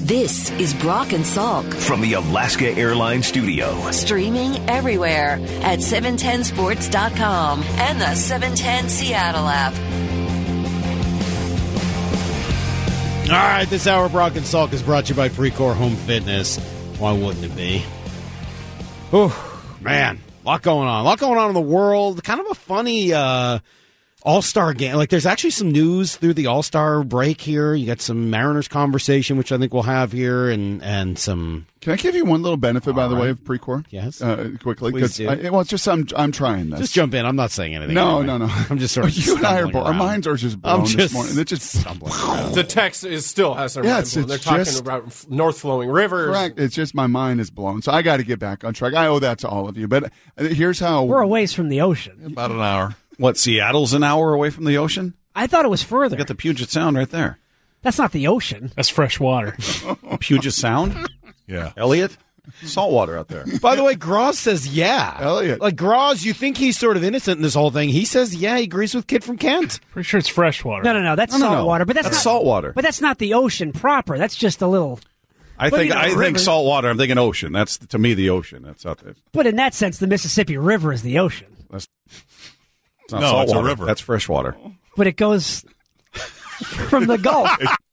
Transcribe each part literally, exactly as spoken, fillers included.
This is Brock and Salk from the Alaska Airlines studio. Streaming everywhere at seven ten sports dot com and the seven ten Seattle app. All right, this hour, Brock and Salk, is brought to you by Precor Home Fitness. Why wouldn't it be? Oh, man, a lot going on. A lot going on in the world. Kind of a funny uh, All-Star game. Like, there's actually some news through the All-Star break here. You got some Mariners conversation, which I think we'll have here, and, and some... Can I give you one little benefit, All by the right. way, of Precor? Yes. Uh, quickly. Please do. I, well, it's just I'm, I'm trying this. Just jump in. I'm not saying anything. No, anyway. no, no. I'm just sort of You and I are stumbling both. Our around. minds are just blown I'm just this morning. It's just stumbling around. The text is still has their Yeah, mind it's- blown. They're it's talking just- about North Flowing Rivers. correct. It's just my mind is blown. So I got to get back on track. I owe that to all of you. But uh, here's how. We're a ways from the ocean. About an hour. What, Seattle's an hour away from the ocean? I thought it was further. You got the Puget Sound right there. That's not the ocean. That's fresh water. Puget Sound? Yeah. Elliot? Salt water out there. By the way, Gross says yeah. Elliot. Like, Gross, you think he's sort of innocent in this whole thing. He says yeah, he agrees with Kid from Kent. Pretty sure it's fresh water. No, no, no. That's No, no, salt no. water. But that's, That's not, salt water. But that's not the ocean proper. That's just a little. I But, think you know, I think rivers- salt water. I'm thinking ocean. That's to me the ocean. That's out there. But in that sense, the Mississippi River is the ocean. It's not No, salt it's a water. river. That's fresh water. But it goes from the Gulf.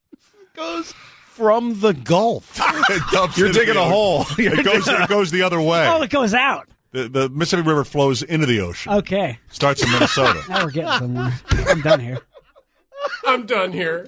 Goes from the Gulf. It dumps You're into digging the a ocean. hole. It goes, it goes the other way. Oh, it goes out. The, the Mississippi River flows into the ocean. Okay. Starts in Minnesota. Now we're getting somewhere. I'm done here. I'm done here.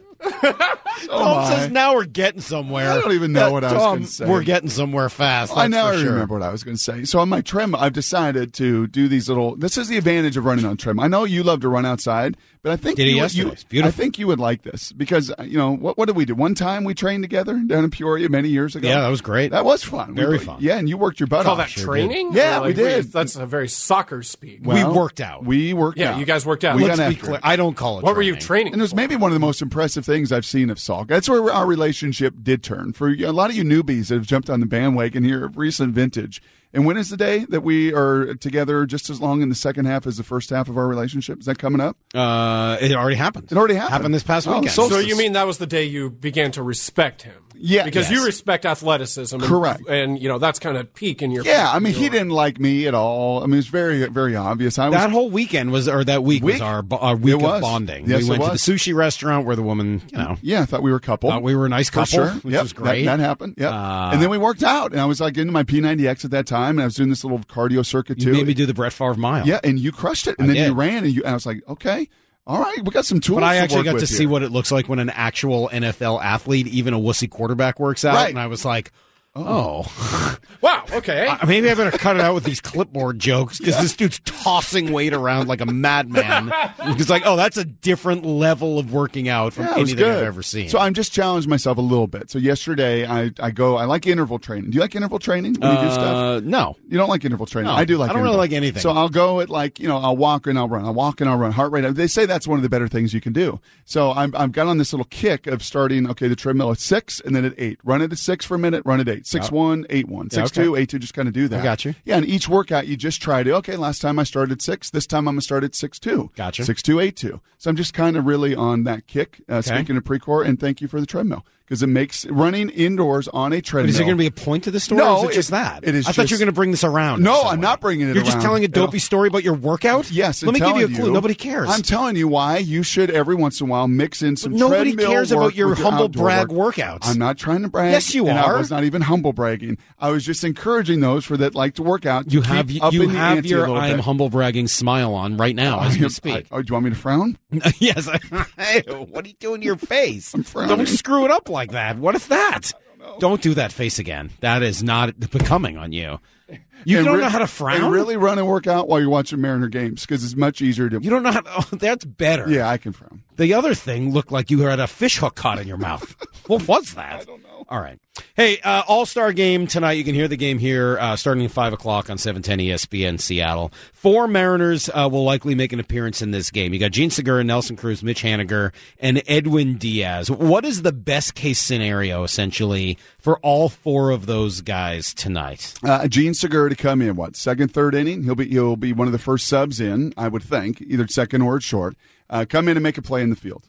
Tom says now we're getting somewhere. I don't even know Uh, what I was Tom, gonna say. We're getting somewhere fast. I that's now for sure. remember what I was going to say. So on my trim, I've decided to do these little. This is the advantage of running on trim. I know you love to run outside, but I think Did it you, yesterday. you It's beautiful. I think you would like this because uh, you know what? What did we do? One time we trained together down in Peoria many years ago. Yeah, that was great. That was fun. Very we, fun. Yeah, and you worked your butt Call off. that training? Yeah, Or we did. That's a very soccer speak. Well, we worked out. We worked yeah, out. you guys worked out. We Let's got be after clear. it. I don't call it what were you training. training And it was for? maybe one of the most impressive things I've seen of Salk. That's where our relationship did turn. For a lot of you newbies that have jumped on the bandwagon here of recent vintage. And when is the day that we are together just as long in the second half as the first half of our relationship? Is that coming up? Uh, it already happened. It already happened. Happened this past Oh, weekend. so- So you mean that was the day you began to respect him? Yeah. Because Yes. you respect athleticism. And, Correct. And, you know, that's kind of peak in your... Yeah, I mean, he your- didn't like me at all. I mean, it's very, very obvious. I was, That whole weekend was, or that week, was Week? our, bo- our week It was. of bonding. Yes, we it went to was. the sushi restaurant where the woman, you know, yeah, I thought we were a couple. thought we were a nice For couple, sure. which Yep, was great. That, that happened. Yeah. Uh, and then we worked out, and I was like into my P ninety X at that time, and I was doing this little cardio circuit you too. made me do the Brett Favre mile. Yeah, and you crushed it, and I then you did. ran, and you. And I was like, okay, all right, we got some tools. But I to actually work got with to see here. what it looks like when an actual N F L athlete, even a wussy quarterback, works out. Right. And I was like, oh. Wow, okay. Uh, Maybe I better cut it out with these clipboard jokes because this dude's tossing weight around like a madman. It's like, oh, that's a different level of working out from Yeah, it was anything good. I've ever seen. So I'm just challenged myself a little bit. So yesterday, I, I go. I like interval training. Do you like interval training when you do stuff? Uh, no. You don't like interval training. No, I do like I don't really interval. like anything. So I'll go at like, you know, I'll walk and I'll run. I'll walk and I'll run. Heart rate. They say that's one of the better things you can do. So I'm, I've got on this little kick of starting, okay, the treadmill at six and then at eight. Run it at six for a minute, run at eight. Six, one, eight, one. Yeah, Six, okay. two, eight, two, just kind of do that. I got you. Yeah, and each workout you just try to, okay, last time I started six. This time I'm going to start at six, two. Gotcha. Six, two, eight, two. So I'm just kind of really on that kick, uh, Okay. speaking of Precor, and thank you for the treadmill. Because it makes running indoors on a But treadmill. is there going to be a point to the story? No, or is it just it- that? it is I thought you just- were going to bring this around. No, in some I'm way. not bringing it You're just around telling a at all. dopey story about your workout? Yes, Let and me give you a telling clue. you- Nobody cares. I'm telling you why you should every once in a while mix in some Nobody treadmill cares work about your with humble outdoor brag work. workouts. I'm not trying to brag. Yes, you and are. I was not even humble bragging. I was just encouraging those for that like to work out. You to have keep you up in the have ante a your little I'm bit. humble bragging smile on right now as we I- speak. I- oh, do you want me to frown? Yes. Hey, what are you doing to your face? I'm frowning. Don't screw it up like that. What is that? Don't, don't do that face again. That is not becoming on you. You And don't re- know how to frown? And really run and work out while you're watching Mariner games because it's much easier to. You don't know how to, oh, that's better. Yeah, I can frown. The other thing looked like you had a fish hook caught in your mouth. What was that? I don't know. All right. Hey, uh, All-Star game tonight. You can hear the game here uh, starting at five o'clock on seven ten E S P N Seattle. Four Mariners uh, will likely make an appearance in this game. You got Gene Segura, Nelson Cruz, Mitch Haniger, and Edwin Diaz. What is the best-case scenario, essentially, for all four of those guys tonight? Uh, Gene Segura to come in, what, second, third inning? He'll be he'll be one of the first subs in, I would think, either second or short. Uh, come in and make a play in the field.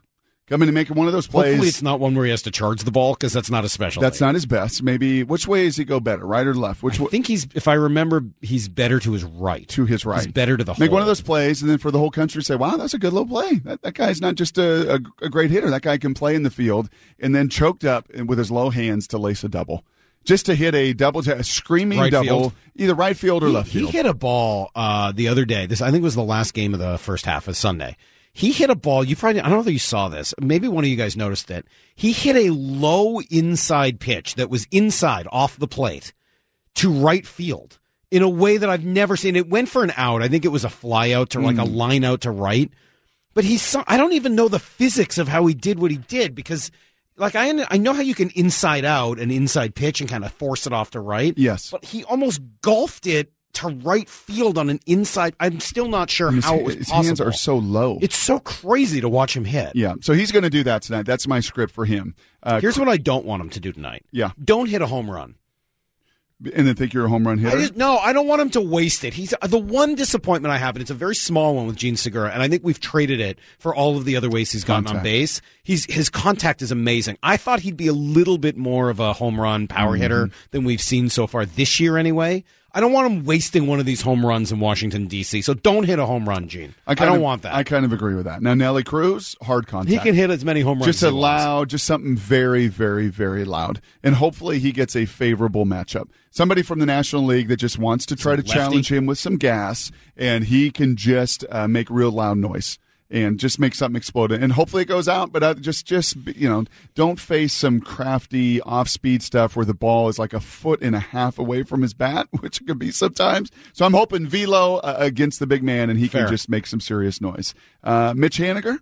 Come in and make one of those plays. Hopefully it's not one where he has to charge the ball because that's not his specialty. That's not his best. Maybe which way does he go better, right or left? Which I way? think he's, if I remember, he's better to his right. To his right. He's better to the Make hole. one of those plays, and then for the whole country to say, wow, that's a good little play. That, that guy's not just a, a, a great hitter. That guy can play in the field, and then choked up with his low hands to lace a double. Just to hit a double, a screaming Right double, field. either right field or he, left field. He hit a ball uh, the other day. This I think was the last game of the first half of Sunday. He hit a ball. You probably I don't know if you saw this. Maybe one of you guys noticed it. He hit a low inside pitch that was inside off the plate to right field in a way that I've never seen. It went for an out. I think it was a fly out to like Mm. a line out to right. But he's so, I don't even know the physics of how he did what he did because like I I know how you can inside out an inside pitch and kind of force it off to right. Yes. But he almost golfed it to right field on an inside. I'm still not sure His, how it was his possible. hands are so low. It's so crazy to watch him hit. Yeah, so he's going to do that tonight. That's my script for him. Uh, Here's what I don't want him to do tonight. Yeah. Don't hit a home run. And then think you're a home run hitter? I just, no, I don't want him to waste it. He's the one disappointment I have, and it's a very small one with Gene Segura, and I think we've traded it for all of the other ways he's gotten Contact. on base. He's his contact is amazing. I thought he'd be a little bit more of a home run power Mm-hmm. hitter than we've seen so far this year anyway. I don't want him wasting one of these home runs in Washington, D C, so don't hit a home run, Gene. I, kind don't of, want that. I kind of agree with that. Now, Nelly Cruz, hard contact. He can hit as many home runs Just as a he wants. loud, just something very, very, very loud. And hopefully he gets a favorable matchup. Somebody from the National League that just wants to try to lefty. challenge him with some gas, and he can just uh, make real loud noise and just make something explode. And hopefully it goes out, but uh, just, just you know, don't face some crafty off-speed stuff where the ball is like a foot and a half away from his bat, which it could be sometimes. So I'm hoping velo uh, against the big man, and he Fair. can just make some serious noise. Uh, Mitch Haniger,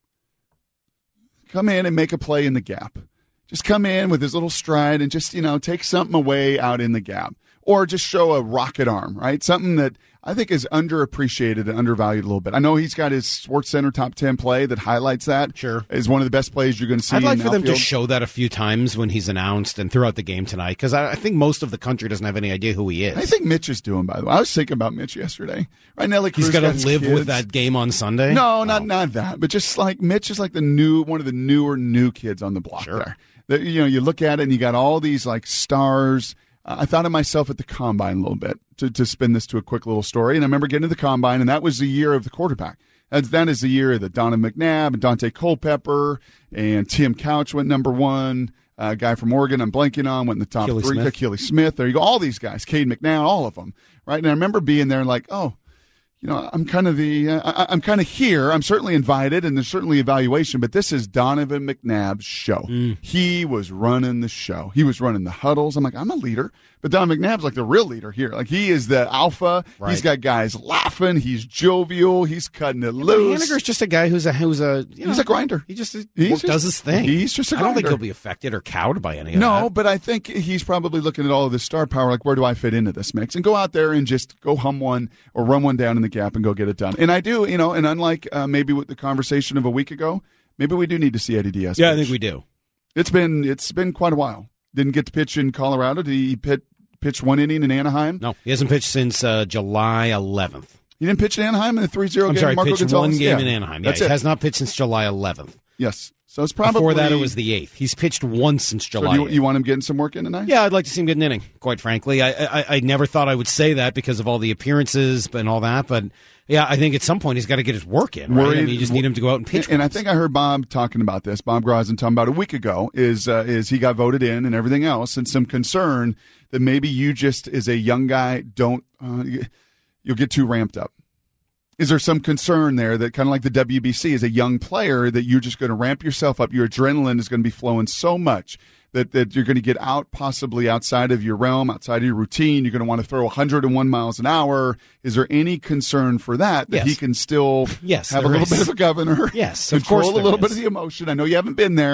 come in and make a play in the gap. Just come in with his little stride and just, you know, take something away out in the gap. Or just show a rocket arm, right? Something that I think is underappreciated and undervalued a little bit. I know he's got his Sports Center top ten play that highlights that. Sure. Is one of the best plays you're going to see I'd like in for them to outfield. show that a few times when he's announced and throughout the game tonight, because I, I think most of the country doesn't have any idea who he is. I think Mitch is doing, by the way. I was thinking about Mitch yesterday. Right, Nelly Cruz He's got to his live kids. with that game on Sunday. No, not not that. But just like Mitch is like the new one of the newer new kids on the block Sure. there. That, you know, you look at it and you got all these like stars. Uh, I thought of myself at the combine a little bit to, to spin this to a quick little story. And I remember getting to the combine, and that was the year of the quarterback. That, that is the year that Donovan McNabb and Dante Culpepper and Tim Couch went number one. A uh, guy from Oregon I'm blanking on went in the top Keely three. Smith. Keely Smith. There you go. All these guys. Cade McNown, all of them. Right? And I remember being there and like, oh, you know, I'm kind of the, uh, I, I'm kind of here. I'm certainly invited, and there's certainly evaluation, but this is Donovan McNabb's show. Mm. He was running the show. He was running the huddles. I'm like, I'm a leader, but Donovan McNabb's like the real leader here. Like he is the alpha. Right. He's got guys laughing. He's jovial. He's cutting it loose. Haniger's just a guy who's a who's a you He's know, a grinder. He just, He's work- just- does his thing. he's just a I don't think grinder. he'll be affected or cowed by any of No, that. but I think he's probably looking at all of this star power, like, where do I fit into this mix? And go out there and just go hum one or run one down in the gap and go get it done. And I do, you know, and unlike uh, maybe with the conversation of a week ago, maybe we do need to see Eddie Diaz Yeah, I pitch. think we do. It's been it's been quite a while. Didn't get to pitch in Colorado. Did he pit, pitch one inning in Anaheim? No, he hasn't pitched since uh, July eleventh. He didn't pitch in Anaheim in the three zero I'm game? sorry, Marco pitched Gonzalez? one game Yeah. in Anaheim. Yeah, That's he it. has not pitched since July eleventh. Yes. So it's probably... Before that, it was the eighth. He's pitched once since So July do you, eighth. you want him getting some work in tonight? Yeah, I'd like to see him get an inning, quite frankly. I, I I never thought I would say that because of all the appearances and all that, but yeah, I think at some point he's got to get his work in, right? I mean, you just need him to go out and pitch. And, and I once. think I heard Bob talking about this, Bob Grozen talking about a week ago, is uh, is he got voted in and everything else, and some concern that maybe you just, as a young guy, don't, uh, you'll get too ramped up. Is there some concern there that kind of like the W B C as a young player that you're just going to ramp yourself up? Your adrenaline is going to be flowing so much that, that you're going to get out possibly outside of your realm, outside of your routine. You're going to want to throw one hundred one miles an hour. Is there any concern for that, that Yes. he can still Yes, have a there little is. bit of a governor? Yes, of control course a there little bit is. of the emotion. I know you haven't been there.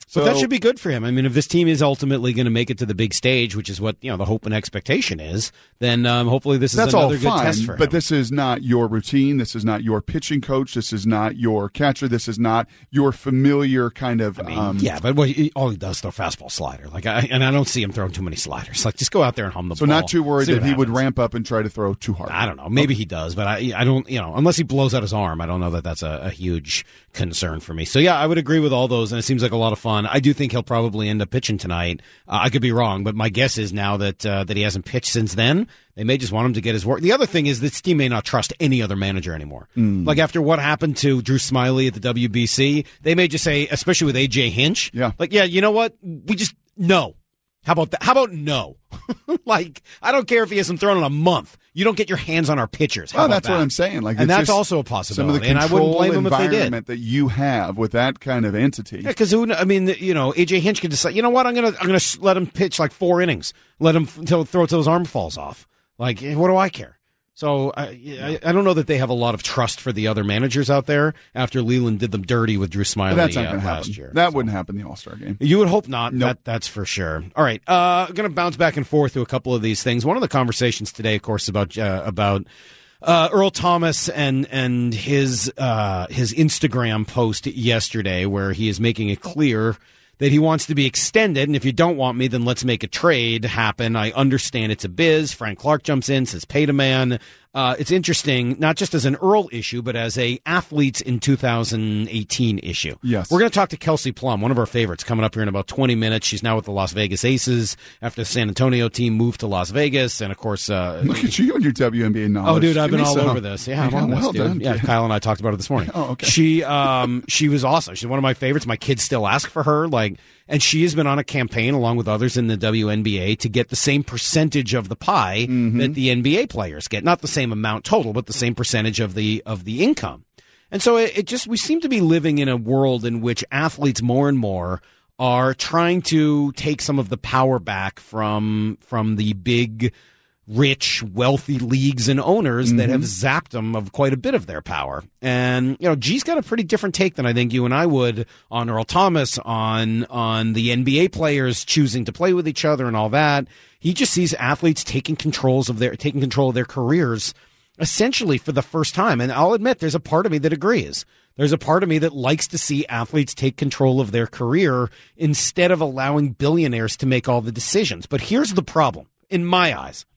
But that should be good for him. I mean, if this team is ultimately going to make it to the big stage, which is what you know the hope and expectation is, then um, hopefully this is That's another all good fine, test for him. but this is not your routine. This is not your pitching coach. This is not your catcher. This is not your familiar kind of. I mean, um, yeah, but what he, all he does is throw fastball slider. Like, I, and I don't see him throwing too many sliders. Like, just go out there and hum the so ball. not too worried See that what he would happens. ramp up and try to throw too hard. I don't know. Maybe he does, but I, I don't. You know, unless he blows out his arm, I don't know that that's a, a huge concern for me. So yeah, I would agree with all those, and it seems like a lot of fun. I do think he'll probably end up pitching tonight. Uh, I could be wrong, but my guess is now that uh, that he hasn't pitched since then, they may just want him to get his work. The other thing is this team may not trust any other manager anymore. Mm. Like after what happened to Drew Smyly at the W B C, they may just say, especially with A J Hinch, yeah, like yeah, you know what? We just no. How about that? How about no? Like, I don't care if he hasn't thrown in a month. You don't get your hands on our pitchers. How Well, about that's that? what I'm saying. Like, and it's that's just also a some possibility. of the and I wouldn't control blame them if they did. environment that you have with that kind of entity. Yeah, because I mean, you know, A J Hinch could decide. You know what? I'm gonna I'm gonna let him pitch like four innings. Let him until throw till his arm falls off. Like, what do I care? So I, I I don't know that they have a lot of trust for the other managers out there after Leland did them dirty with Drew Smyly But that's not uh, going to last happen. year. That wouldn't happen in the All-Star game. You would hope not. Nope. That, that's for sure. All right. Uh, I'm going to bounce back and forth through a couple of these things. One of the conversations today, of course, about uh, about uh, Earl Thomas and and his uh, his Instagram post yesterday, where he is making it clear that he wants to be extended, and if you don't want me, then let's make a trade happen. I understand it's a biz. Frank Clark jumps in, says pay to man. Uh, it's interesting, not just as an Earl issue, but as a athletes in two thousand eighteen issue. Yes. We're going to talk to Kelsey Plum, one of our favorites, coming up here in about twenty minutes. She's now with the Las Vegas Aces after the San Antonio team moved to Las Vegas. And, of course... Uh, Look at you and your W N B A knowledge. Oh, dude, I've Give been me all some. over this. Yeah, I'm Yeah, on this, well dude. done, Yeah, kid. Kyle and I talked about it this morning. Oh, okay. She, um, she was awesome. She's one of my favorites. My kids still ask for her. Like, and she has been on a campaign along with others in the W N B A to get the same percentage of the pie Mm-hmm. that the N B A players get. Not the same amount total, but the same percentage of the of the income. And so it, it just we seem to be living in a world in which athletes more and more are trying to take some of the power back from from the big, rich, wealthy leagues and owners that have zapped them of quite a bit of their power. And, you know, G's got a pretty different take than I think you and I would on Earl Thomas, on on the N B A players choosing to play with each other and all that. He just sees athletes taking controls of their taking control of their careers essentially for the first time. And I'll admit there's a part of me that agrees. There's a part of me that likes to see athletes take control of their career instead of allowing billionaires to make all the decisions. But here's the problem, in my eyes.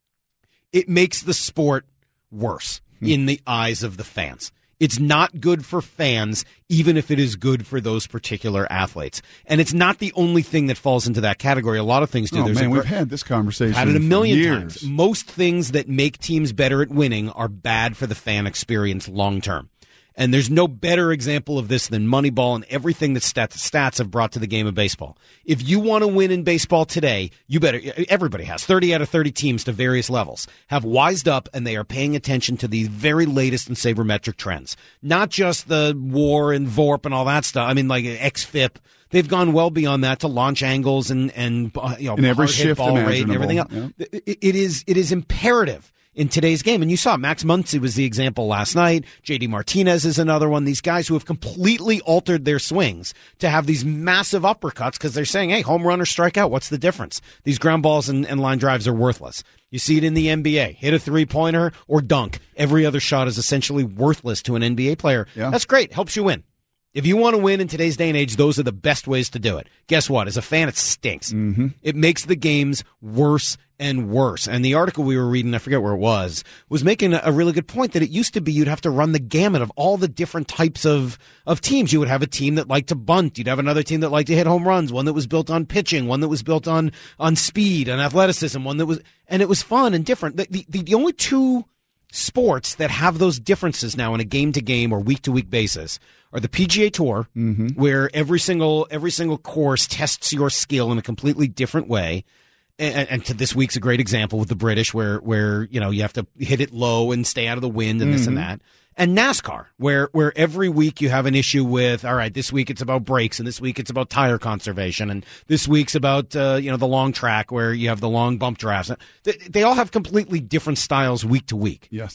It makes the sport worse in the eyes of the fans. It's not good for fans, even if it is good for those particular athletes. And it's not the only thing that falls into that category. A lot of things do. Oh, There's man, a, we've had this conversation had it a for million years. times. Most things that make teams better at winning are bad for the fan experience long term. And there's no better example of this than Moneyball and everything that stats, stats have brought to the game of baseball. If you want to win in baseball today, you better, everybody has, thirty out of thirty teams to various levels, have wised up and they are paying attention to the very latest in sabermetric trends. Not just the WAR and V O R P and all that stuff. I mean, like X F I P. They've gone well beyond that to launch angles and, and uh, you know, In every hard hit shift ball rate and imaginable. everything else. Yeah. It, it is, it is imperative in today's game. And you saw Max Muncy was the example last night. J D Martinez is another one. These guys who have completely altered their swings to have these massive uppercuts because they're saying, hey, home run or strikeout, what's the difference? These ground balls and, and line drives are worthless. You see it in the N B A. Hit a three-pointer or dunk. Every other shot is essentially worthless to an N B A player. Yeah. That's great. Helps you win. If you want to win in today's day and age, those are the best ways to do it. Guess what? As a fan, it stinks. Mm-hmm. It makes the games worse and worse. And the article we were reading, I forget where it was, was making a really good point that it used to be you'd have to run the gamut of all the different types of, of teams. You would have a team that liked to bunt. You'd have another team that liked to hit home runs, one that was built on pitching, one that was built on, on speed and athleticism, one that was, and it was fun and different. The, the, the only two sports that have those differences now on a game-to-game or week-to-week basis are the P G A Tour, mm-hmm. where every single every single course tests your skill in a completely different way. And, and to this week's a great example with the British, where where you know you have to hit it low and stay out of the wind and mm-hmm. this and that. And NASCAR, where where every week you have an issue with, all right, this week it's about brakes, and this week it's about tire conservation, and this week's about uh, you know the long track where you have the long bump drafts. They, they all have completely different styles week to week. Yes.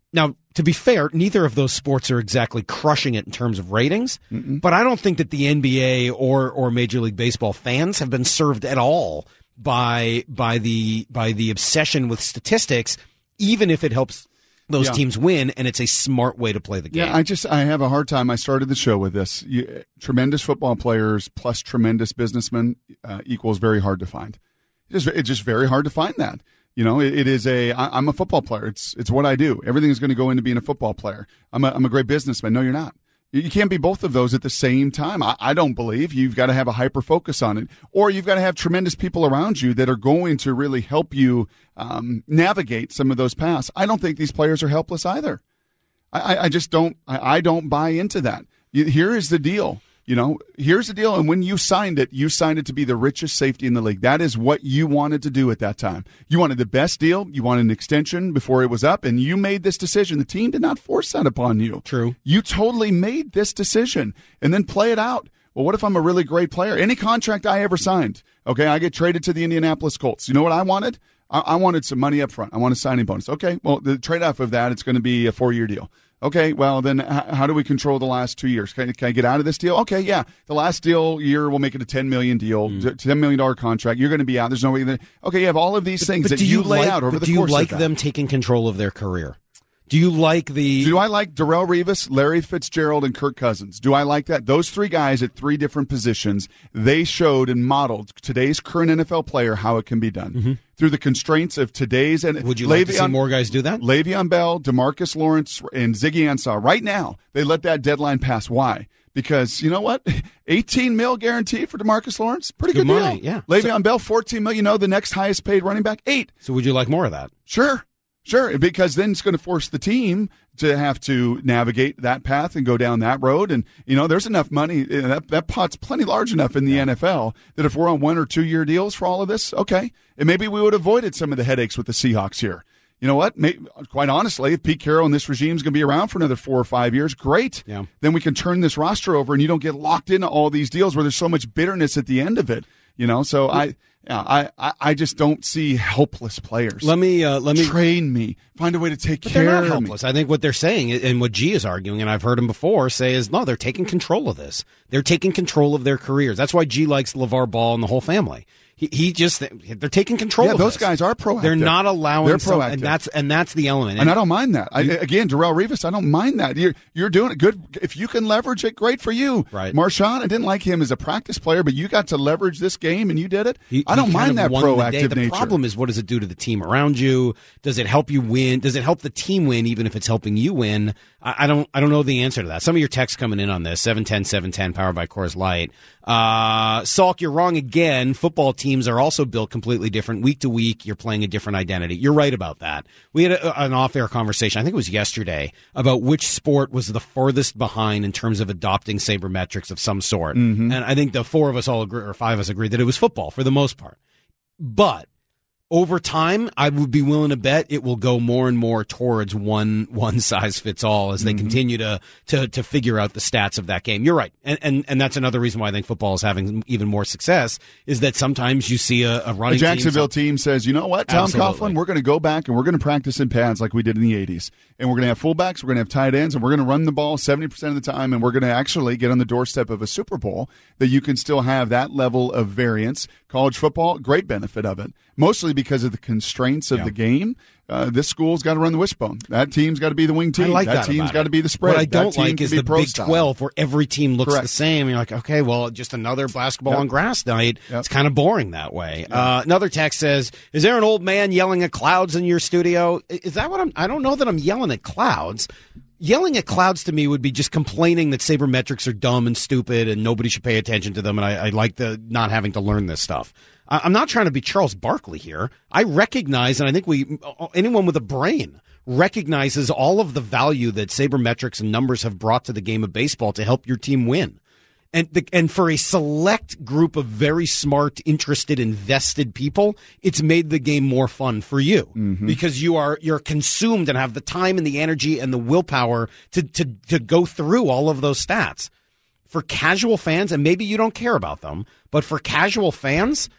Now, to be fair, neither of those sports are exactly crushing it in terms of ratings, Mm-mm. but I don't think that the N B A or or Major League Baseball fans have been served at all by by the by the obsession with statistics, even if it helps those yeah. teams win, and it's a smart way to play the game. Yeah, I just I have a hard time. I started the show with this. You, tremendous football players plus tremendous businessmen uh, equals very hard to find. It's just, it's just very hard to find that. You know, it, it is a. I, I'm a football player. It's it's what I do. Everything is going to go into being a football player. I'm a I'm a great businessman. No, you're not. You can't be both of those at the same time. I, I don't believe. You've got to have a hyper focus on it, or you've got to have tremendous people around you that are going to really help you um, navigate some of those paths. I don't think these players are helpless either. I, I just don't. I, I don't buy into that. Here is the deal. You know, here's the deal. And when you signed it, you signed it to be the richest safety in the league. That is what you wanted to do at that time. You wanted the best deal. You wanted an extension before it was up, and you made this decision. The team did not force that upon you. True. You totally made this decision, and then play it out. Well, what if I'm a really great player? Any contract I ever signed, okay, I get traded to the Indianapolis Colts. You know what I wanted? I, I wanted some money up front. I want a signing bonus. Okay, well, the trade-off of that, it's going to be a four-year deal. Okay, well, then how do we control the last two years? Can, can I get out of this deal? Okay, yeah. The last deal year, we'll make it a ten million dollars deal, mm. ten million dollars contract. You're going to be out. There's no way. That, okay, you have all of these things but, but that you, you lay like, out over the course of that. Do you like them taking control of their career? Do you like the... Do I like Darrelle Revis, Larry Fitzgerald, and Kirk Cousins? Do I like that? Those three guys at three different positions, they showed and modeled today's current N F L player how it can be done. Mm-hmm. Through the constraints of today's... and Would you like Le'Veon, to see more guys do that? Le'Veon Bell, DeMarcus Lawrence, and Ziggy Ansah. Right now, they let that deadline pass. Why? Because, you know what? eighteen mil guarantee for DeMarcus Lawrence? Pretty good, good money, deal. Yeah. Le'Veon so, Bell, fourteen mil. You know, the next highest paid running back, eight. So would you like more of that? Sure. Sure, because then it's going to force the team to have to navigate that path and go down that road. And, you know, there's enough money. That, that pot's plenty large enough in the yeah. N F L that if we're on one or two year deals for all of this, okay. And maybe we would have avoided some of the headaches with the Seahawks here. You know what? Maybe, quite honestly, if Pete Carroll and this regime is going to be around for another four or five years, great. Yeah. Then we can turn this roster over and you don't get locked into all these deals where there's so much bitterness at the end of it. You know, so I... Yeah, I, I just don't see helpless players. Let me uh, let me train me. Find a way to take but care they're not of helpless. me. I think what they're saying and what G is arguing, and I've heard him before say, is no, they're taking control of this. They're taking control of their careers. That's why G likes LeVar Ball and the whole family. He, he just they're taking control. Yeah, of those this. guys are proactive. They're not allowing. They're some, proactive, and that's and that's the element. And, and I don't mind that. I, again, Darrelle Revis, I don't mind that. You're you're doing it good. If you can leverage it, great for you. Right, Marshawn, I didn't like him as a practice player, but you got to leverage this game and you did it. He, I don't he mind that proactive the nature. The problem is, what does it do to the team around you? Does it help you win? Does it help the team win, even if it's helping you win? I, I don't. I don't know the answer to that. Some of your texts coming in on this seven ten seven ten powered by Coors Light. Uh, Salk, you're wrong again. Football teams are also built completely different. Week to week, you're playing a different identity. You're right about that. We had a, an off-air conversation, I think it was yesterday, about which sport was the furthest behind in terms of adopting sabermetrics of some sort. Mm-hmm. And I think the four of us all agree, or five of us agreed that it was football for the most part. But over time, I would be willing to bet it will go more and more towards one one size fits all as they mm-hmm. continue to, to to figure out the stats of that game. You're right, and and and that's another reason why I think football is having even more success is that sometimes you see a, a running. A Jacksonville team, team says, you know what, Tom Absolutely. Coughlin, we're going to go back and we're going to practice in pads like we did in the eighties, and we're going to have fullbacks, we're going to have tight ends, and we're going to run the ball seventy percent of the time, and we're going to actually get on the doorstep of a Super Bowl that you can still have that level of variance. College football, great benefit of it, mostly because of the constraints of yeah. the game. Uh, this school's got to run the wishbone. That team's got to be the wing team. I like that, that team's got to be the spread. What I don't that like is the Big style. twelve where every team looks Correct. the same. And you're like, okay, well, just another basketball yep. on grass night. Yep. It's kind of boring that way. Yep. Uh, another text says, is there an old man yelling at clouds in your studio? Is that what I'm, I don't know that I'm yelling at clouds. Yelling at clouds to me would be just complaining that sabermetrics are dumb and stupid and nobody should pay attention to them. And I, I like the not having to learn this stuff. I, I'm not trying to be Charles Barkley here. I recognize, and I think we, anyone with a brain recognizes all of the value that sabermetrics and numbers have brought to the game of baseball to help your team win. And the, and for a select group of very smart, interested, invested people, it's made the game more fun for you mm-hmm. because you are you're consumed and have the time and the energy and the willpower to to to go through all of those stats. For casual fans, and maybe you don't care about them, but for casual fans,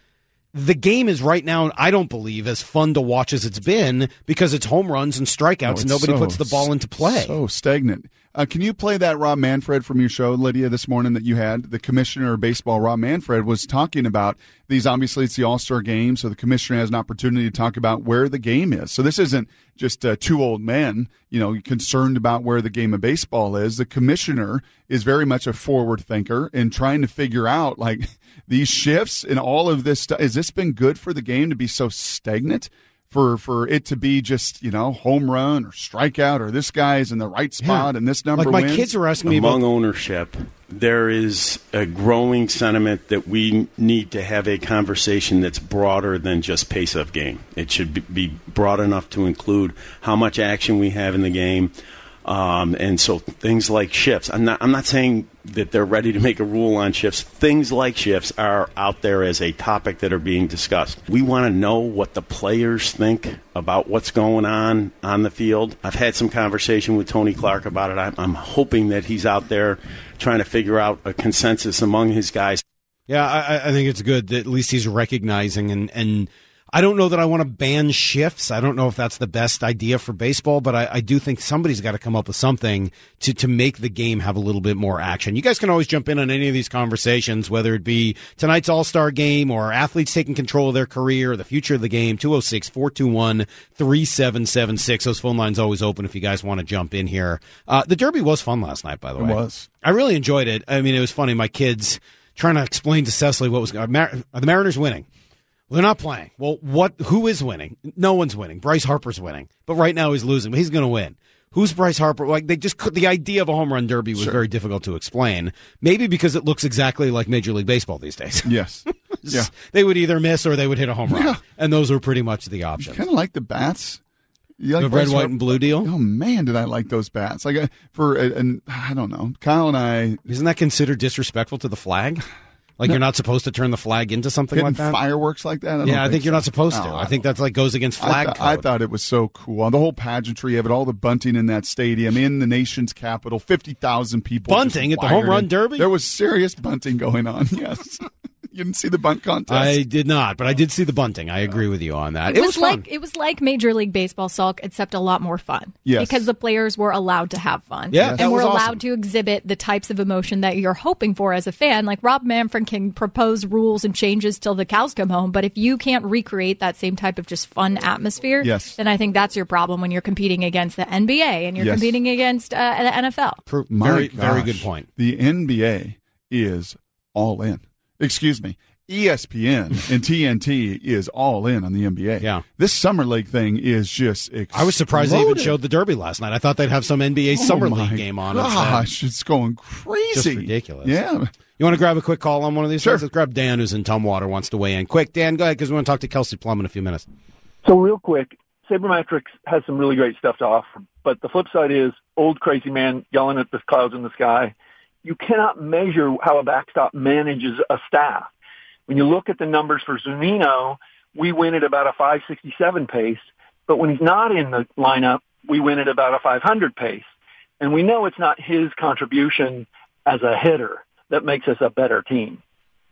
the game is right now, I don't believe, as fun to watch as it's been because it's home runs and strikeouts Oh, and nobody so, puts the ball into play. So stagnant. Uh, can you play that Rob Manfred from your show, Lydia, this morning that you had? The commissioner of baseball, Rob Manfred, was talking about these. Obviously, it's the All-Star game, so the commissioner has an opportunity to talk about where the game is. So this isn't just uh, two old men, you know, concerned about where the game of baseball is. The commissioner is very much a forward thinker and trying to figure out, like, these shifts and all of this stuff. Has this been good for the game to be so stagnant? For for it to be just, you know, home run or strikeout or this guy's in the right spot Yeah. and this number Like my wins? kids were asking me Among about ownership, there is a growing sentiment that we need to have a conversation that's broader than just pace of game. It should be- be broad enough to include how much action we have in the game. Um, and so things like shifts. I'm not. I'm not saying that they're ready to make a rule on shifts. Things like shifts are out there as a topic that are being discussed. We want to know what the players think about what's going on on the field. I've had some conversation with Tony Clark about it. I'm, I'm hoping that he's out there trying to figure out a consensus among his guys. Yeah, I, I think it's good that at least he's recognizing and, and I don't know that I want to ban shifts. I don't know if that's the best idea for baseball, but I, I do think somebody's got to come up with something to, to make the game have a little bit more action. You guys can always jump in on any of these conversations, whether it be tonight's All-Star game or athletes taking control of their career or the future of the game. two oh six, four two one, three seven seven six. Those phone lines always open if you guys want to jump in here. Uh, the Derby was fun last night, by the It way. was. I really enjoyed it. I mean, it was funny. My kids trying to explain to Cecily what was going on. Are the Mariners winning? Well, they're not playing. Well, what? Who is winning? No one's winning. Bryce Harper's winning, but right now he's losing. But he's going to win. Who's Bryce Harper? Like they just could, the idea of a home run derby was Sure. very difficult to explain. Maybe because it looks exactly like Major League Baseball these days. Yes. Yeah. They would either miss or they would hit a home run, Yeah. and those were pretty much the options. Kind of like the bats. You like The red, Bryce white, Harper? and blue deal. Oh man, did I like those bats? Like uh, for uh, and I don't know, Kyle and I Isn't that considered disrespectful to the flag? Like No. you're not supposed to turn the flag into something hitting like that. fireworks like that. I don't yeah, I think you're so. not supposed to. No, I think that's like goes against I, flag th- code. I thought it was so cool. The whole pageantry of it, all the bunting in that stadium, in the nation's capital, fifty thousand people. Bunting just at the home wired run in. derby? There was serious bunting going on, yes. You didn't see the bunt contest? I did not, but I did see the bunting. I agree with you on that. It, It, was, was fun. like it was like Major League Baseball, Salk, except a lot more fun. Yes. Because the players were allowed to have fun. Yeah, that and were was allowed awesome. to exhibit the types of emotion that you're hoping for as a fan. Like Rob Manfred can propose rules and changes till the cows come home, but if you can't recreate that same type of just fun atmosphere, Yes. then I think that's your problem when you're competing against the N B A and you're Yes. competing against uh, the N F L. Pro- My very, very gosh. good point. The N B A is all in. Excuse me. E S P N and T N T is all in on the N B A. Yeah. This summer league thing is just exploded. I was surprised they even showed the Derby last night. I thought they'd have some N B A Summer Oh my League game on. instead. Gosh, it's going crazy. Just ridiculous. Yeah. You want to grab a quick call on one of these? Sure. Guys? Let's grab Dan, who's in Tumwater, wants to weigh in. Quick, Dan, go ahead, because we want to talk to Kelsey Plum in a few minutes. So real quick, Sabermetrics has some really great stuff to offer, but the flip side is old crazy man yelling at the clouds in the sky. You cannot measure how a backstop manages a staff. When you look at the numbers for Zunino, we win at about a five sixty-seven pace, but when he's not in the lineup, we win at about a five hundred pace. And we know it's not his contribution as a hitter that makes us a better team.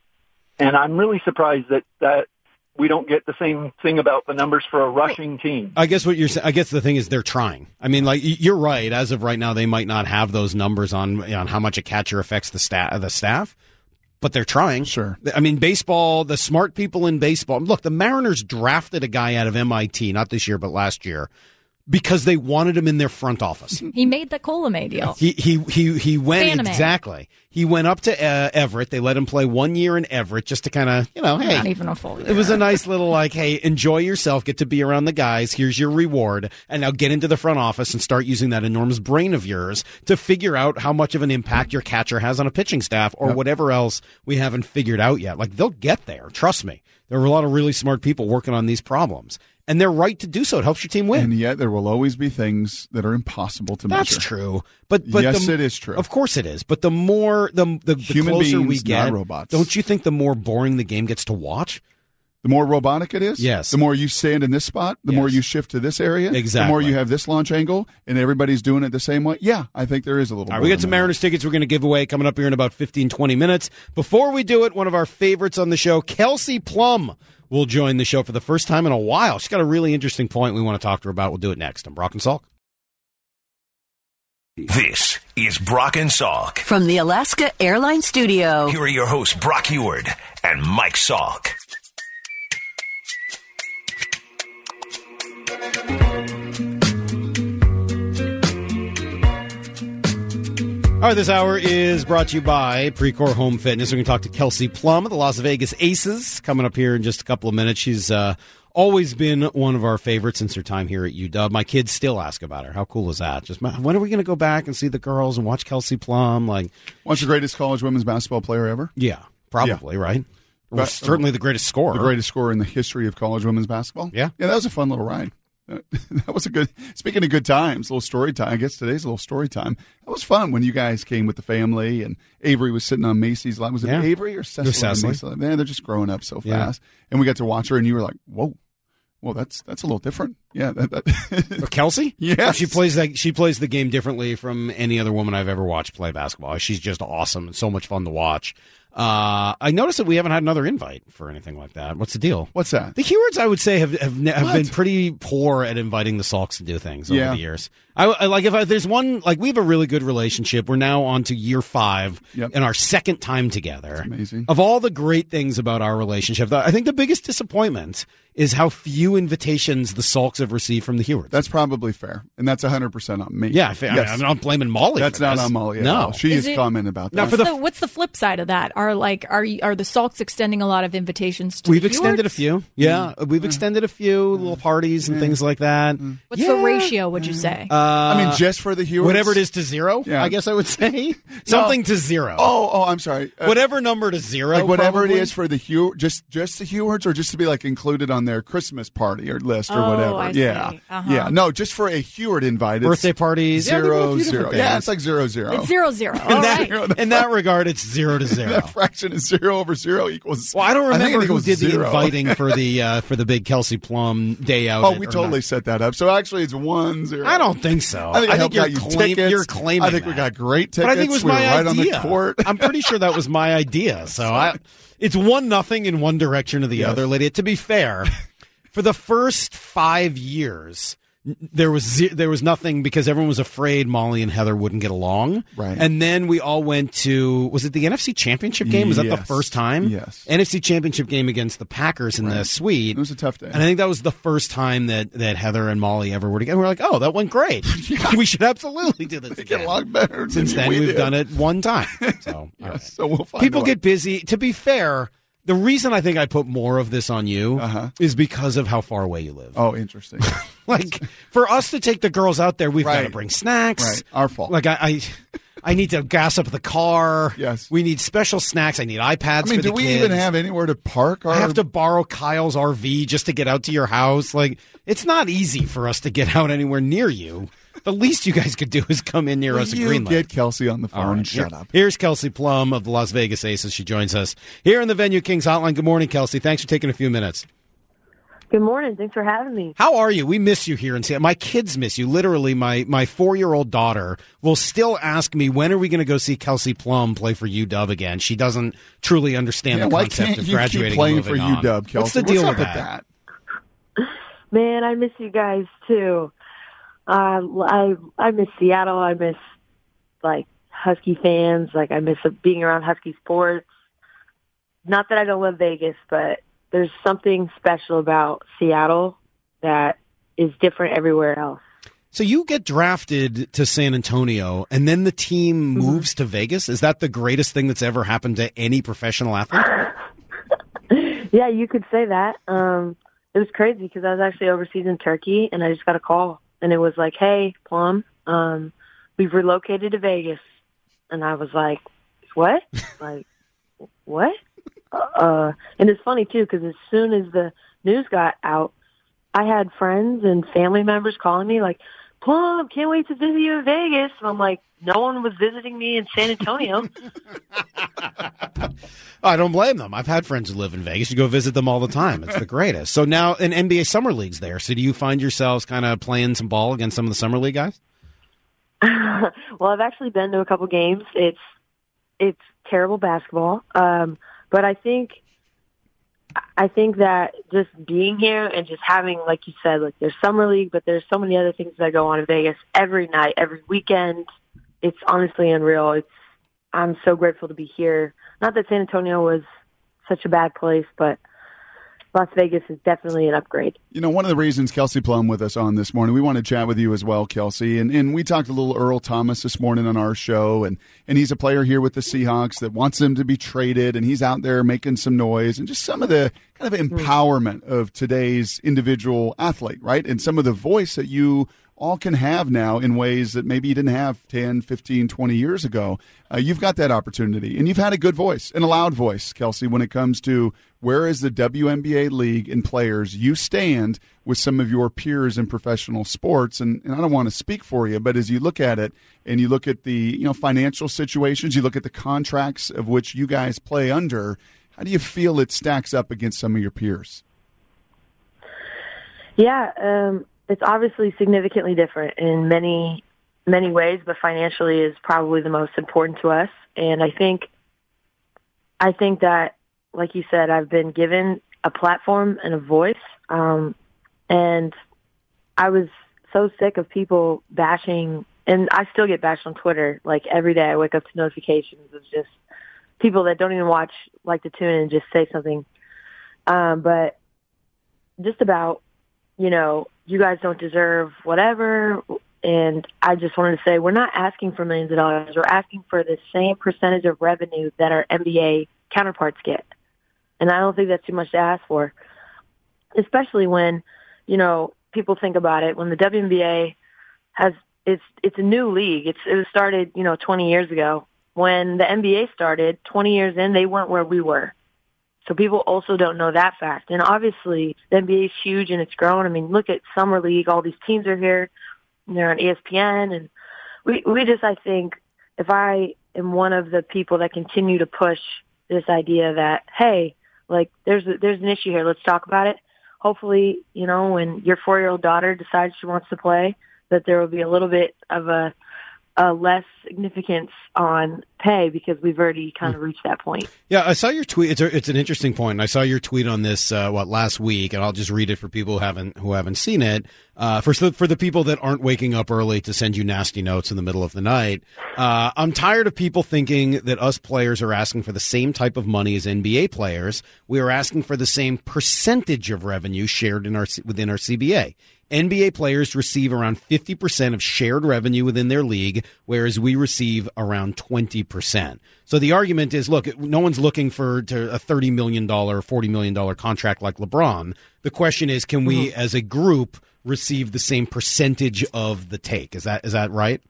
And I'm really surprised that, that we don't get the same thing about the numbers for a rushing team. I guess what you're saying, I guess the thing is they're trying. I mean, like, y- you're right. As of right now, they might not have those numbers on, on how much a catcher affects the, sta- the staff. But they're trying. Sure. I mean, baseball, the smart people in baseball. Look, the Mariners drafted a guy out of M I T, not this year, but last year, because they wanted him in their front office. He made the Colomé deal. He he he he went Fanime. exactly. He went up to uh, Everett. They let him play one year in Everett just to kind of, you know, hey, Not even a full year. it was a nice little like, hey, enjoy yourself, get to be around the guys. Here's your reward, and now get into the front office and start using that enormous brain of yours to figure out how much of an impact your catcher has on a pitching staff or Yep. whatever else we haven't figured out yet. Like they'll get there. Trust me. There are a lot of really smart people working on these problems. And they're right to do so. It helps your team win. And yet there will always be things that are impossible to measure. That's true. But but yes, the, it is true. Of course it is. But the more the the, the Human closer beings, we get, not robots. don't you think the more boring the game gets to watch? The more robotic it is, Yes. the more you stand in this spot, the more Yes. you shift to this area, Exactly. the more you have this launch angle, and everybody's doing it the same way. Yeah, I think there is a little. All right, we got boredom some in that. Mariners tickets we're going to give away coming up here in about fifteen, twenty minutes. Before we do it, one of our favorites on the show, Kelsey Plum, will join the show for the first time in a while. She's got a really interesting point we want to talk to her about. We'll do it next on Brock and Salk. This is Brock and Salk. From the Alaska Airlines Studio. Here are your hosts, Brock Heward and Mike Salk. All right, this hour is brought to you by Precor Home Fitness. We're going to talk to Kelsey Plum of the Las Vegas Aces coming up here in just a couple of minutes. She's uh, always been one of our favorites since her time here at U W. My kids still ask about her. How cool is that? Just when are we going to go back and see the girls and watch Kelsey Plum? Like, what's the greatest college women's basketball player ever? Yeah, probably, yeah. Right? Or But, certainly the greatest scorer. The greatest scorer in the history of college women's basketball? Yeah. Yeah, that was a fun little ride. That was a good, speaking of good times, a little story time. I guess today's a little story time. That was fun when you guys came with the family and Avery was sitting on Macy's lap. Was it Yeah. Avery or Cecily? Cecily. Macy's lap? Man, they're just growing up so Yeah. fast. And we got to watch her and you were like, whoa, well, that's that's a little different. Yeah. That, that. Kelsey? Yes. She plays that. She plays the game differently from any other woman I've ever watched play basketball. She's just awesome and so much fun to watch. Uh, I noticed that we haven't had another invite for anything like that. What's the deal? What's that? The Hewards, I would say, have have, ne- have What? been pretty poor at inviting the Salks to do things over Yeah. the years. I, I like if I, there's one like we have a really good relationship. We're now on to year five Yep. and our second time together. amazing. Of all the great things about our relationship, I think the biggest disappointment is how few invitations the Salks have received from the Hewards. That's probably fair. And that's one hundred percent on me. yeah, I, I mean, Yes. I'm not blaming Molly. That's for not this. on Molly at No, all. She Is has it- commented about that. Now, What's, for the- the, what's the flip side of that? Are like are you, are the Salks extending a lot of invitations to We've the extended a Hewards? few. Yeah, we've extended a few little parties and things like that. What's Yeah. the ratio? Would you say? Uh, I mean, just for the Hewards? whatever it is to zero, Yeah. I guess I would say something to zero. Oh, oh, I'm sorry. Uh, Whatever number to zero, like whatever probably. it is for the Hew, just just the Hewards, or just to be like included on their Christmas party or list or Oh, whatever. I yeah, see. Uh-huh. yeah. No, just for a Heward invite. It's Birthday parties, yeah, zero they do a few zero. different Yeah, things. it's like zero zero. It's zero zero. In All that, right. in that regard, it's zero to zero. That fraction is zero over zero equals. Well, I don't think remember it who equals did the zero. inviting for the uh, for the big Kelsey Plum day out. Oh, at- we or totally not. set that up. So actually, it's one zero. I don't think so. I think I, helped you're, out you claim- tickets. you're claiming. I think we that. got great tickets. But I think it was we my were right idea. on the court. I'm pretty sure that was my idea. So I, it's one nothing in one direction or the Yes. other, Lydia. To be fair, for the first five years, n- there was ze- there was nothing because everyone was afraid Molly and Heather wouldn't get along. Right. And then we all went to was it the N F C Championship game? Was that the Yes. first time? Yes. N F C Championship game against the Packers in the suite. It was a tough day. And I think that was the first time that, that Heather and Molly ever were together. We were like, oh, that went great. We should absolutely do this They again. get a lot better. Since than then, we we've did. done it one time. So, all Yes, right. so we'll find People a way. get busy. To be fair, the reason I think I put more of this on you Uh-huh. is because of how far away you live. Oh, interesting. Like, for us to take the girls out there, we've got to Right. bring snacks. Right. Our fault. Like, I, I, I need to gas up the car. Yes. We need special snacks. I need iPads I mean, for the do we kids. even have anywhere to park? Our... I have to borrow Kyle's R V just to get out to your house. Like, it's not easy for us to get out anywhere near you. The least you guys could do is come in near Will us at you Greenlight. get Kelsey on the phone? All right, Shut here- up. Here's Kelsey Plum of the Las Vegas Aces. She joins us here in the Venue Kings Hotline. Good morning, Kelsey. Thanks for taking a few minutes. Good morning. Thanks for having me. How are you? We miss you here in Seattle. My kids miss you. Literally, my, my four-year-old daughter will still ask me, when are we going to go see Kelsey Plum play for U W again? She doesn't truly understand Yeah, the why concept can't of you graduating keep playing and for moving U on. W, Kelsey? What's the deal What's with up that? with Man, I miss you guys too. Uh, I I miss Seattle. I miss like Husky fans. Like I miss being around Husky sports. Not that I don't love Vegas, but there's something special about Seattle that is different everywhere else. So you get drafted to San Antonio, and then the team Mm-hmm. moves to Vegas? Is that the greatest thing that's ever happened to any professional athlete? Yeah, you could say that. Um, it was crazy because I was actually overseas in Turkey, and I just got a call, and it was like, "Hey, Plum, um, we've relocated to Vegas," and I was like, "What? Like, what?" Uh, and it's funny too because as soon as the news got out, I had friends and family members calling me like, "Plum, can't wait to visit you in Vegas." And I'm like, no one was visiting me in San Antonio. I don't blame them. I've had friends who live in Vegas. You go visit them all the time. It's the greatest. So now an N B A Summer League's there. So do you find yourselves kind of playing some ball against some of the Summer League guys? Well, I've actually been to a couple games. It's it's terrible basketball, um, but I think I think that just being here and just having, like you said, like there's summer league, but there's so many other things that go on in Vegas every night, every weekend. It's honestly unreal. It's I'm so grateful to be here. Not that San Antonio was such a bad place, but Las Vegas is definitely an upgrade. You know, one of the reasons Kelsey Plum with us on this morning, we want to chat with you as well, Kelsey. And and we talked a little Earl Thomas this morning on our show, and, and he's a player here with the Seahawks that wants them to be traded, and he's out there making some noise, and just some of the kind of empowerment of today's individual athlete, right? And some of the voice that you all can have now in ways that maybe you didn't have ten, fifteen, twenty years ago. Uh, you've got that opportunity, and you've had a good voice and a loud voice, Kelsey, when it comes to where is the W N B A league and players you stand with some of your peers in professional sports. And, and I don't want to speak for you, but as you look at it and you look at the you know financial situations, you look at the contracts of which you guys play under, how do you feel it stacks up against some of your peers? Yeah, um, it's obviously significantly different in many, many ways, but financially is probably the most important to us. And I think, I think that, like you said, I've been given a platform and a voice. Um, and I was so sick of people bashing, and I still get bashed on Twitter. Like every day I wake up to notifications of just people that don't even watch, like to tune in and just say something. Um, but just about, you know, you guys don't deserve whatever. And I just wanted to say, we're not asking for millions of dollars. We're asking for the same percentage of revenue that our N B A counterparts get. And I don't think that's too much to ask for, especially when, you know, people think about it. When the W N B A has, it's, it's a new league. It's, it was started, you know, twenty years ago. When the N B A started, twenty years in, they weren't where we were. So people also don't know that fact. And obviously, the N B A is huge and it's grown. I mean, look at Summer League. All these teams are here. They're on E S P N. And we, we just, I think, if I am one of the people that continue to push this idea that, hey, like, there's a, there's an issue here. Let's talk about it. Hopefully, you know, when your four-year-old daughter decides she wants to play, that there will be a little bit of a, a less significance on pay because we've already kind of reached that point. Yeah, I saw your tweet. It's a, it's an interesting point. I saw your tweet on this uh, what last week, and I'll just read it for people who haven't who haven't seen it. Uh, for for the people that aren't waking up early to send you nasty notes in the middle of the night, uh, I'm tired of people thinking that us players are asking for the same type of money as N B A players. We are asking for the same percentage of revenue shared in our within our C B A. N B A players receive around fifty percent of shared revenue within their league, whereas we receive around twenty percent. So the argument is, look, no one's looking for to a thirty million dollars, forty million dollars contract like LeBron. The question is, can we, mm-hmm. as a group, receive the same percentage of the take? Is that is that right?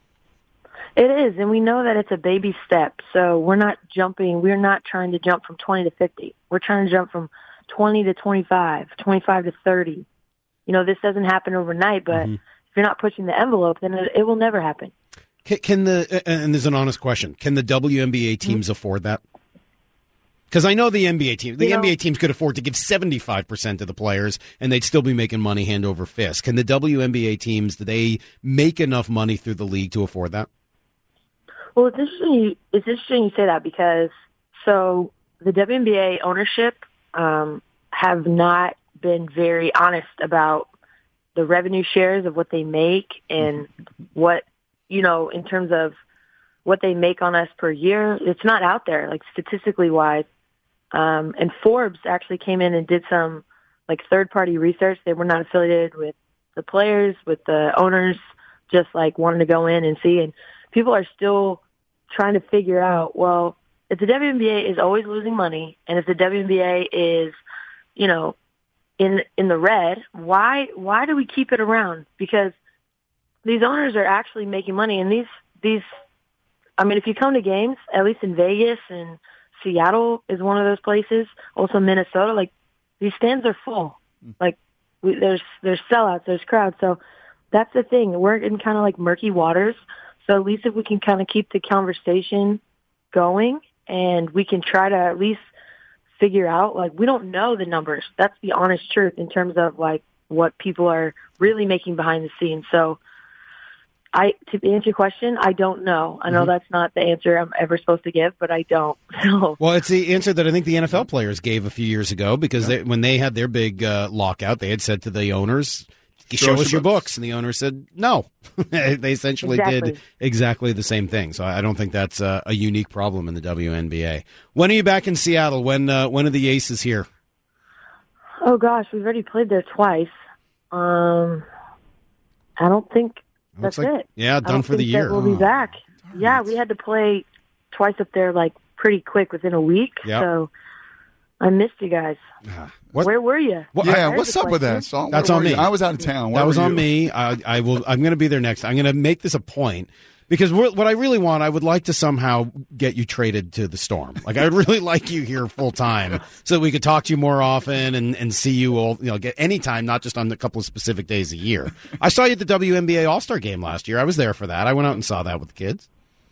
It is, and we know that it's a baby step. So we're not jumping. We're not trying to jump from twenty to fifty. We're trying to jump from twenty to twenty-five, twenty-five to thirty. You know, this doesn't happen overnight, but mm-hmm. if you're not pushing the envelope, then it, it will never happen. Can, can the and there's an honest question: can the W N B A teams mm-hmm. afford that? Because I know the N B A team, the you N B A know, teams could afford to give seventy-five percent to the players, and they'd still be making money hand over fist. Can the W N B A teams, do they make enough money through the league to afford that? Well, it's interesting. You, it's interesting you say that because so the W N B A ownership um, have not been very honest about the revenue shares of what they make and what, you know, in terms of what they make on us per year. It's not out there, like statistically wise. Um, and Forbes actually came in and did some like third party research. They were not affiliated with the players, with the owners, just like wanting to go in and see. And people are still trying to figure out, well, if the W N B A is always losing money and if the W N B A is, you know, in in the red, why why do we keep it around? Because these owners are actually making money, and these these I mean, if you come to games, at least in Vegas and Seattle is one of those places, also Minnesota, like these stands are full. Like we, there's there's sellouts, there's crowds. So that's the thing. We're in kind of like murky waters. So at least if we can kind of keep the conversation going and we can try to at least figure out, like, we don't know the numbers. That's the honest truth in terms of, like, what people are really making behind the scenes. So I to answer your question, I don't know. I know Mm-hmm. that's not the answer I'm ever supposed to give, but I don't. So Well, it's the answer that I think the N F L players gave a few years ago because they, when they had their big uh, lockout, they had said to the owners, show us your books. And the owner said, no. They essentially Exactly. did exactly the same thing. So I don't think that's a, a unique problem in the W N B A. When are you back in Seattle? When uh, when are the Aces here? oh gosh, we've already played there twice. Um, I don't think Looks that's like- it. yeah, I done don't for the think year. that We'll Oh. be back. Yeah, we had to play twice up there, like pretty quick within a week. Yep. So I missed you guys. What- Where were you? What- Yeah, There's what's a up with question. that song? That's Where on were me. you? I was out of town. Where That was were on you? me. I, I will. I'm going to be there next. I'm going to make this a point because we're, what I really want, I would like to somehow get you traded to the Storm. Like I'd really like you here full time so that we could talk to you more often and, and see you all. You know, get any time, not just on a couple of specific days a year. I saw you at the W N B A All Star Game last year. I was there for that. I went out and saw that with the kids.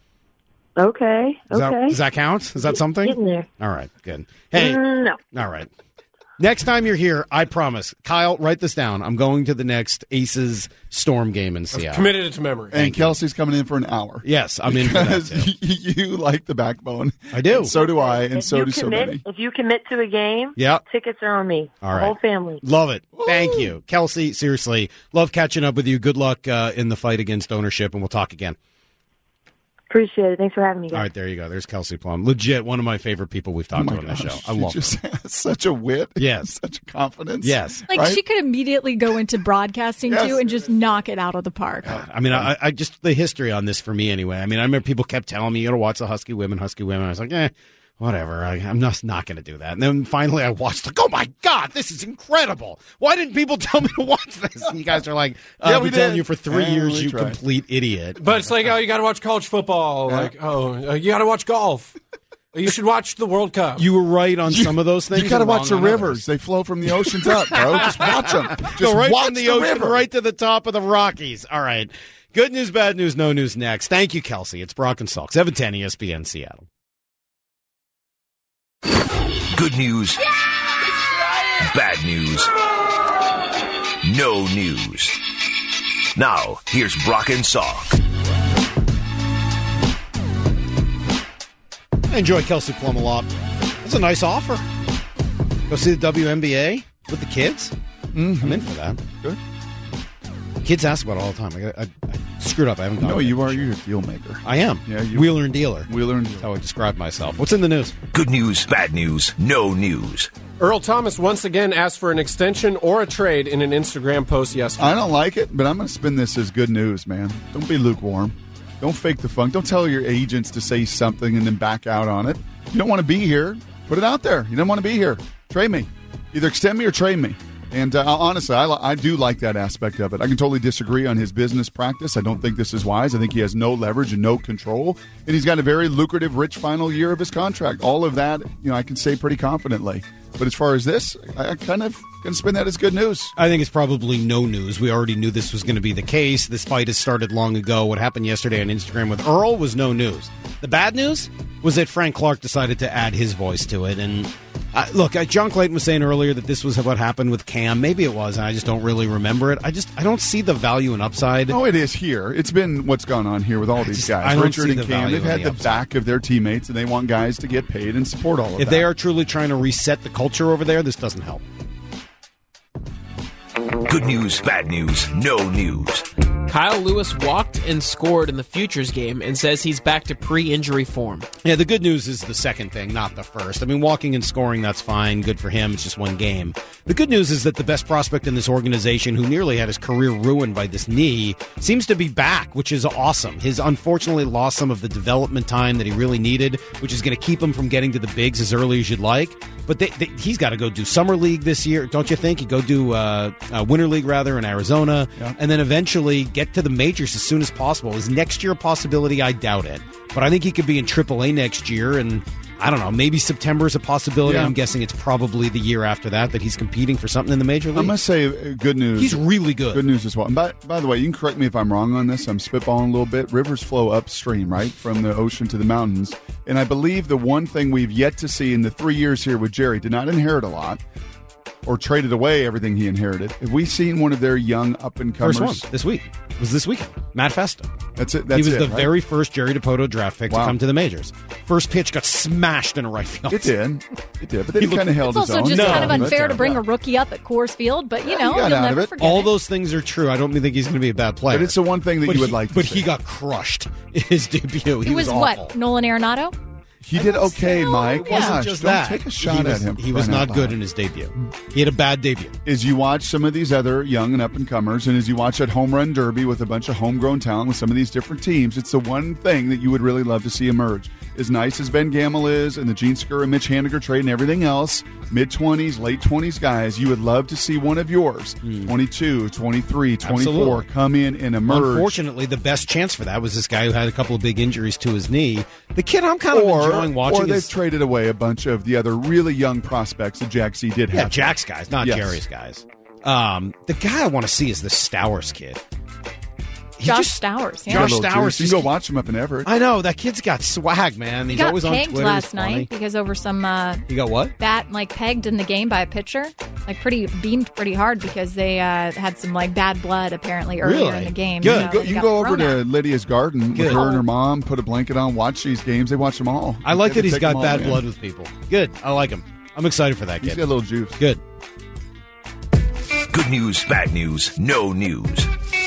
Okay. Does, Okay. that, does that count? Is that something? Getting there. All right. Good. Hey. Mm, no. All right. Next time you're here, I promise. Kyle, write this down. I'm going to the next Aces Storm game in Seattle. Committed it to memory. And Kelsey's coming in for an hour. Yes, I'm in for that Because too. you like the backbone. I do. And so do I, and If so you do so commit, many. if you commit to a game, Yeah. tickets are on me. All the right. whole family. Love it. Thank you. Kelsey, seriously, love catching up with you. Good luck uh, in the fight against ownership, and we'll talk again. Appreciate it. Thanks for having me, guys. All right, there you go. There's Kelsey Plum. Legit, one of my favorite people we've talked Oh to my on this gosh, show. I she love just her. has such a wit. Yes. Such a confidence. Yes. Like Right? she could immediately go into broadcasting Yes. too and just knock it out of the park. I mean, I, I just the history on this for me anyway. I mean, I remember people kept telling me you got to watch the Husky Women, Husky Women. I was like, eh, whatever. I, I'm just not going to do that. And then finally, I watched. Like, oh my god, this is incredible! Why didn't people tell me to watch this? And you guys are like, uh, Yeah, I've we been telling did. you for three Yeah, years, we you tried. complete idiot. But it's like, oh, you got to watch college football. Like, oh, uh, you got to watch golf. You should watch the World Cup. You were right on some of those things. You got to and watch the wrong on rivers. others. They flow from the oceans up, bro. Just watch them. Just Go right watch from the, ocean river. right to the top of the Rockies. All right. Good news, bad news, no news next. Thank you, Kelsey. It's Brock and Salk, seven ten E S P N Seattle. Good news. Bad news. No news. Now, here's Brock and Salk. I enjoy Kelsey Plum a lot. That's a nice offer. Go see the W N B A with the kids. Mm-hmm. I'm in for that. Good. Kids ask about it all the time. I, got, I, I screwed up. I haven't gone. No, yet you this are. year. You're a deal maker. I am. Yeah, you- Wheeler and dealer. Wheeler and That's dealer. how I describe myself. What's in the news? Good news, bad news, no news. Earl Thomas once again asked for an extension or a trade in an Instagram post yesterday. I don't like it, but I'm going to spin this as good news, man. Don't be lukewarm. Don't fake the funk. Don't tell your agents to say something and then back out on it. You don't want to be here. Put it out there. You don't want to be here. Trade me. Either extend me or trade me. And uh, honestly, I, li- I do like that aspect of it. I can totally disagree on his business practice. I don't think this is wise. I think he has no leverage and no control. And he's got a very lucrative, rich final year of his contract. All of that, you know, I can say pretty confidently. But as far as this, I, I kind of can spin that as good news. I think it's probably no news. We already knew this was going to be the case. This fight has started long ago. What happened yesterday on Instagram with Earl was no news. The bad news was that Frank Clark decided to add his voice to it. And uh, look, uh, John Clayton was saying earlier that this was what happened with Cam. Maybe it was, and I just don't really remember it. I just I don't see the value and upside. Oh, it is here. It's been what's gone on here with all these just- I guys. don't Richard see and the Cam, value they've in had the the upside. back of their teammates, and they want guys to get paid and support all of If that. they are truly trying to reset the culture over there, this doesn't help. Good news, bad news, no news. Kyle Lewis walked and scored in the Futures game and says he's back to pre-injury form. Yeah, the good news is the second thing, not the first. I mean, walking and scoring, that's fine. Good for him. It's just one game. The good news is that the best prospect in this organization, who nearly had his career ruined by this knee, seems to be back, which is awesome. His unfortunately lost some of the development time that he really needed, which is going to keep him from getting to the bigs as early as you'd like. But they, they, he's got to go do Summer League this year, don't you think? He go do uh, uh, Winter League, rather, in Arizona, Yeah. and then eventually get to the majors as soon as possible. Is next year a possibility? I doubt it. But I think he could be in triple A next year, and I don't know, maybe September is a possibility. Yeah. I'm guessing it's probably the year after that that he's competing for something in the major league. I must say, uh, good news. He's really good. Good news as well. And by, by the way, you can correct me if I'm wrong on this. I'm spitballing a little bit. Rivers flow upstream, right, from the ocean to the mountains. And I believe the one thing we've yet to see in the three years here with Jerry, did not inherit a lot, or traded away everything he inherited. Have we seen one of their young up-and-comers? First one this week. It was this weekend. Matt Festa. That's it. That's he was it, the right? very first Jerry Dipoto draft pick Wow. to come to the majors. First pitch got smashed in a right field. It did. It did. But then he, He kind of held It's his also own. just No, kind of that's unfair to bring terrible. a rookie up at Coors Field, but you know, got you'll out of never it. forget All it. those things are true. I don't think he's going to be a bad player. But it's the one thing that But you would he- like to But see. he got crushed in his debut. He It was, awful. what, Nolan Arenado? He did okay, Mike. It wasn't Gosh, just don't that. take a shot he was, at him. He was Crying out not good loud. in his debut. He had a bad debut. As you watch some of these other young and up-and-comers, and as you watch that home run derby with a bunch of homegrown talent with some of these different teams, it's the one thing that you would really love to see emerge. As nice as Ben Gamble is and the Gene Skura, Mitch Haniger trade and everything else, mid-twenties, late-twenties guys, you would love to see one of yours, twenty-two, twenty-three, twenty-four, Absolutely. come in and emerge. Unfortunately, the best chance for that was this guy who had a couple of big injuries to his knee. The kid I'm kind of or, enjoying watching or they've is traded away a bunch of the other really young prospects that Jack C did yeah, have. Jack's guys, not Yes. Jerry's guys. Um, the guy I want to see is the Stowers kid. He Josh just- Stowers. Yeah. Got a Josh little Stowers juice. You just- can go watch him up in Everett. I know that kid's got swag, man. He He's got always on pegged Twitter. last He's funny. night because over some uh, He got what? bat like pegged in the game by a pitcher, like pretty beamed pretty hard because they uh, had some like bad blood apparently earlier Really? in the game. Good. So You go, they you got can go over thrown to out. Lydia's garden with Good. her and her mom, put a blanket on, watch these games. They watch them all. I like They that he's take them got all bad in. blood with people. Good. I like him. I'm excited for that He's kid. got a little juice. Good. Good news, bad news, no news.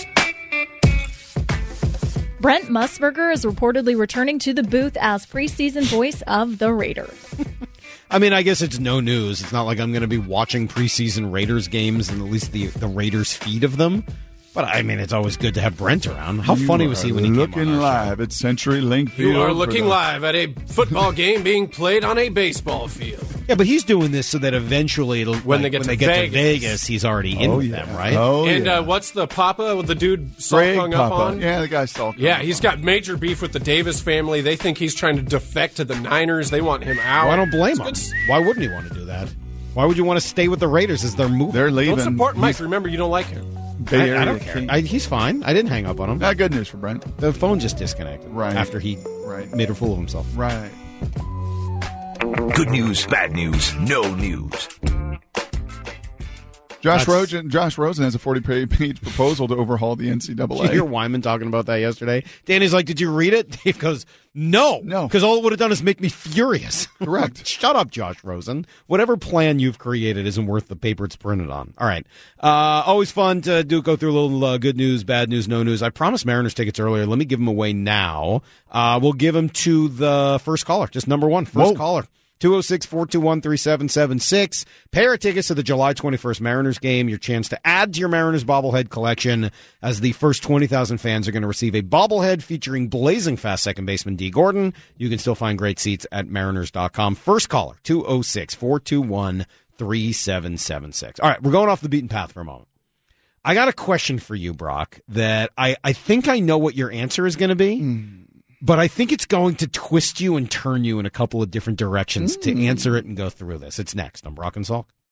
Brent Musburger is reportedly returning to the booth as preseason voice of the Raiders. I mean, I guess it's no news. It's not like I'm going to be watching preseason Raiders games and at least the the Raiders feed of them. But I mean, it's always good to have Brent around. How You funny was he are when he looking came on? our show? live at Century Link Field. You are for looking the- live at a football game being played on a baseball field. Yeah, but he's doing this so that eventually, it'll, When like, they get when to they get Vegas. to Vegas, he's already in Oh, with yeah. them, right? Oh, and yeah. uh, what's the Papa with the dude Salk Greg hung up Papa. on? Yeah, the guy Salk. Yeah, he's got major beef with the Davis family. They think he's trying to defect to the Niners. They want him out. Well, I don't blame It's him. good s- Why wouldn't he want to do that? Why would you want to stay with the Raiders as they're moving? They're leaving. Don't support Mike. He's Remember, you don't like him. Bay I, Area I don't care. king. I, he's fine. I didn't hang up on him. Not good news for Brent. The phone just disconnected Right. after he Right. made a fool of himself. Right. Good news, bad news, no news. Josh That's- Rosen. Josh Rosen has a forty-page proposal to overhaul the N C double Did you hear A. Wyman talking about that yesterday? Danny's like, did you read it? Dave goes, no. No. Because all it would have done is make me furious. Correct. Shut up, Josh Rosen. Whatever plan you've created isn't worth the paper it's printed on. All right. Uh, always fun to do go through a little uh, good news, bad news, no news. I promised Mariners tickets earlier. Let me give them away now. Uh, we'll give them to the first caller, just number one, first Whoa. caller. two oh six, four two one, three seven seven six. Pair of tickets to the July twenty-first Mariners game. Your chance to add to your Mariners bobblehead collection as the first twenty thousand fans are going to receive a bobblehead featuring blazing fast second baseman D. Gordon. You can still find great seats at mariners dot com. First caller, two oh six, four two one, three seven seven six. All right, we're going off the beaten path for a moment. I got a question for you, Brock, that I, I think I know what your answer is going to be. Mm. But I think it's going to twist you and turn you in a couple of different directions Mm. to answer it and go through this. It's next on Brock and Salk.